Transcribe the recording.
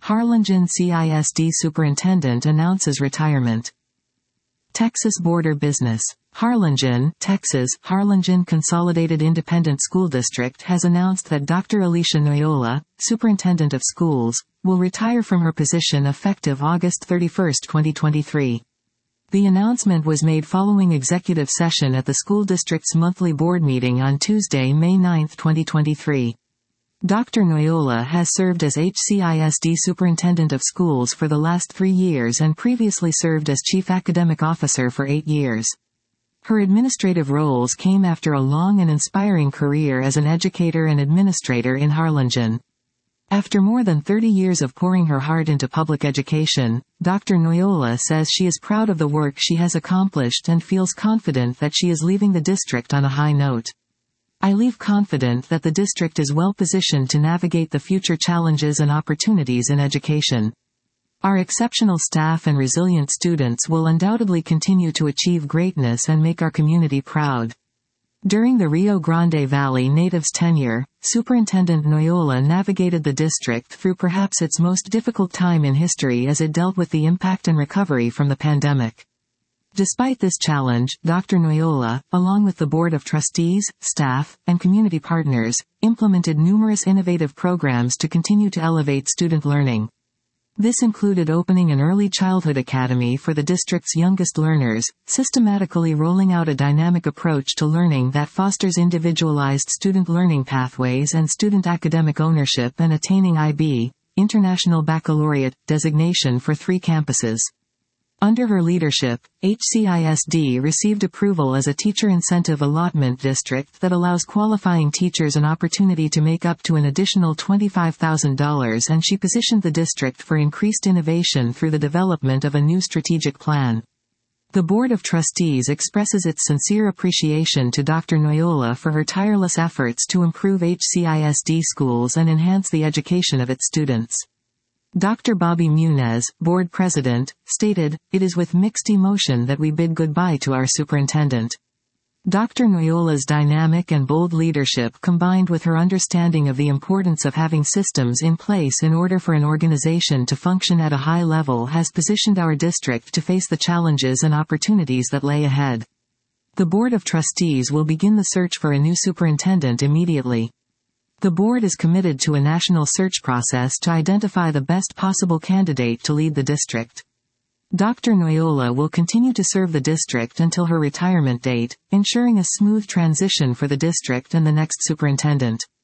Harlingen CISD Superintendent announces retirement. Texas Border Business. Harlingen, Texas. Harlingen Consolidated Independent School District has announced that Dr. Alicia Noyola, Superintendent of Schools, will retire from her position effective August 31, 2023. The announcement was made following executive session at the school district's monthly board meeting on Tuesday, May 9, 2023. Dr. Noyola has served as HCISD Superintendent of Schools for the last 3 years and previously served as Chief Academic Officer for 8 years. Her administrative roles came after a long and inspiring career as an educator and administrator in Harlingen. After more than 30 years of pouring her heart into public education, Dr. Noyola says she is proud of the work she has accomplished and feels confident that she is leaving the district on a high note. I leave confident that the district is well positioned to navigate the future challenges and opportunities in education. Our exceptional staff and resilient students will undoubtedly continue to achieve greatness and make our community proud. During the Rio Grande Valley natives' tenure, Superintendent Noyola navigated the district through perhaps its most difficult time in history as it dealt with the impact and recovery from the pandemic. Despite this challenge, Dr. Noyola, along with the Board of Trustees, staff, and community partners, implemented numerous innovative programs to continue to elevate student learning. This included opening an early childhood academy for the district's youngest learners, systematically rolling out a dynamic approach to learning that fosters individualized student learning pathways and student academic ownership, and attaining IB, International Baccalaureate, designation for 3 campuses. Under her leadership, HCISD received approval as a teacher incentive allotment district that allows qualifying teachers an opportunity to make up to an additional $25,000, and she positioned the district for increased innovation through the development of a new strategic plan. The Board of Trustees expresses its sincere appreciation to Dr. Noyola for her tireless efforts to improve HCISD schools and enhance the education of its students. Dr. Bobby Munez, board president, stated, "It is with mixed emotion that we bid goodbye to our superintendent." Dr. Noyola's dynamic and bold leadership, combined with her understanding of the importance of having systems in place in order for an organization to function at a high level, has positioned our district to face the challenges and opportunities that lay ahead. The Board of Trustees will begin the search for a new superintendent immediately. The board is committed to a national search process to identify the best possible candidate to lead the district. Dr. Noyola will continue to serve the district until her retirement date, ensuring a smooth transition for the district and the next superintendent.